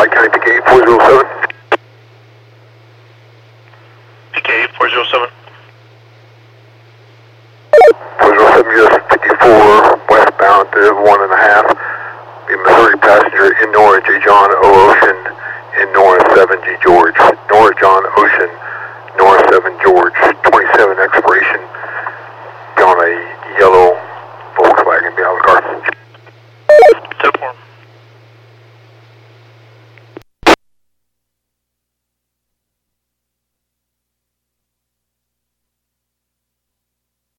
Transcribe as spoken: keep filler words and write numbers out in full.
Pike County P K eight four zero seven. P K eight four zero seven. four zero seven U S fifty-four, westbound to one and a half. Be Missouri passenger in North, J. John O. Ocean, in North seven G George. North John Ocean,